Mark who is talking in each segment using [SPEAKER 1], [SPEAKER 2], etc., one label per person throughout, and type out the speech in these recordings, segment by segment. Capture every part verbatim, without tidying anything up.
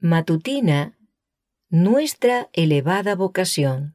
[SPEAKER 1] Matutina, nuestra elevada vocación.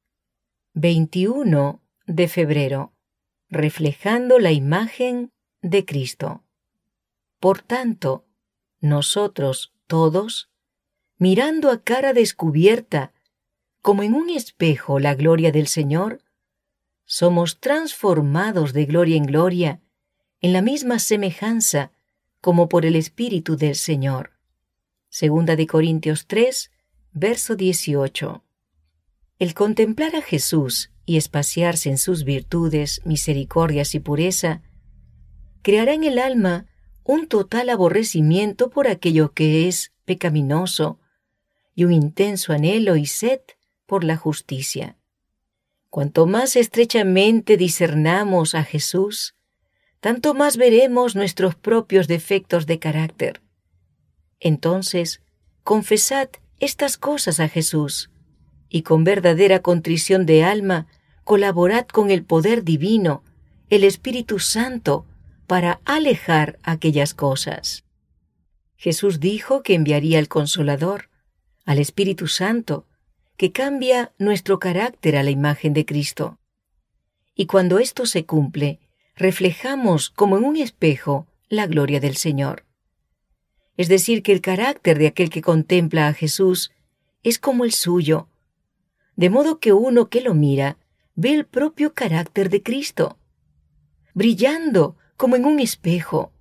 [SPEAKER 1] veintiuno de febrero. Reflejando la imagen de Cristo. Por tanto, nosotros todos, mirando a cara descubierta, como en un espejo la gloria del Señor, somos transformados de gloria en gloria, en la misma semejanza como por el Espíritu del Señor. Segunda de Corintios tres, verso dieciocho. El contemplar a Jesús y espaciarse en sus virtudes, misericordias y pureza, creará en el alma un total aborrecimiento por aquello que es pecaminoso y un intenso anhelo y sed por la justicia. Cuanto más estrechamente discernamos a Jesús, tanto más veremos nuestros propios defectos de carácter. Entonces, confesad estas cosas a Jesús, y con verdadera contrición de alma, colaborad con el poder divino, el Espíritu Santo, para alejar aquellas cosas. Jesús dijo que enviaría al Consolador, al Espíritu Santo, que cambia nuestro carácter a la imagen de Cristo. Y cuando esto se cumple, reflejamos como en un espejo la gloria del Señor. Es decir, que el carácter de aquel que contempla a Jesús es como el suyo, de modo que uno que lo mira ve el propio carácter de Cristo, brillando como en un espejo.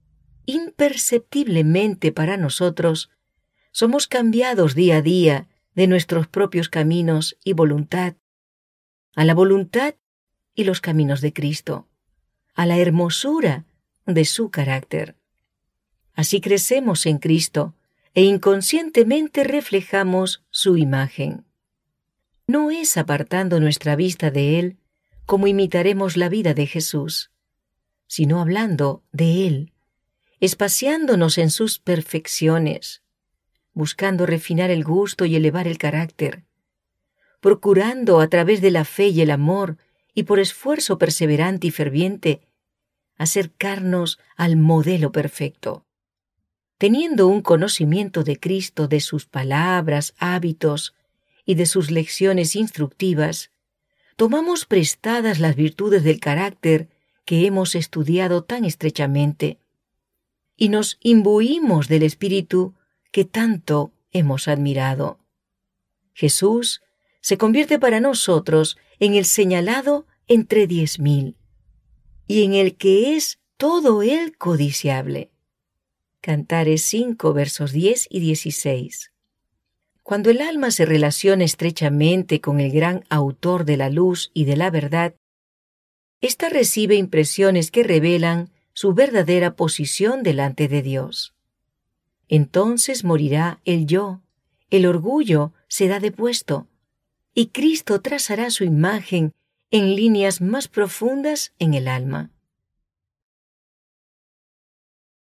[SPEAKER 1] Imperceptiblemente para nosotros, somos cambiados día a día de nuestros propios caminos y voluntad, a la voluntad y los caminos de Cristo, a la hermosura de su carácter. Así crecemos en Cristo e inconscientemente reflejamos su imagen. No es apartando nuestra vista de Él como imitaremos la vida de Jesús, sino hablando de Él, espaciándonos en sus perfecciones, buscando refinar el gusto y elevar el carácter, procurando a través de la fe y el amor y por esfuerzo perseverante y ferviente, acercarnos al modelo perfecto. Teniendo un conocimiento de Cristo, de sus palabras, hábitos y de sus lecciones instructivas, tomamos prestadas las virtudes del carácter que hemos estudiado tan estrechamente y nos imbuimos del Espíritu que tanto hemos admirado. Jesús se convierte para nosotros en el señalado entre diez mil y en el que es todo él codiciable. Cantares cinco, versos diez y dieciséis. Cuando el alma se relaciona estrechamente con el gran autor de la luz y de la verdad, ésta recibe impresiones que revelan su verdadera posición delante de Dios. Entonces morirá el yo, el orgullo será depuesto, y Cristo trazará su imagen en líneas más profundas en el alma.